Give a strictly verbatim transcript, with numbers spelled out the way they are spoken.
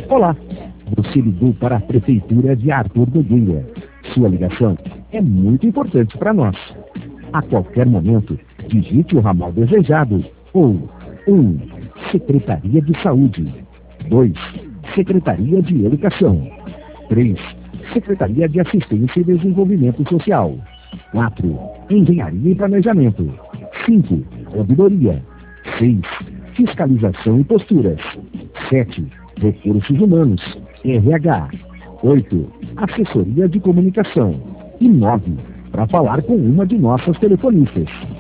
Olá, você ligou para a Prefeitura de Arthur Nogueira. Sua ligação é muito importante para nós. A qualquer momento, digite o ramal desejado ou um. Secretaria de Saúde. dois. Secretaria de Educação. três. Secretaria de Assistência e Desenvolvimento Social. quatro. Engenharia e Planejamento. cinco. Ouvidoria. seis. Fiscalização e Posturas. sete. Recursos Humanos. R H. oito. Assessoria de Comunicação. E nove. Para falar com uma de nossas telefonistas.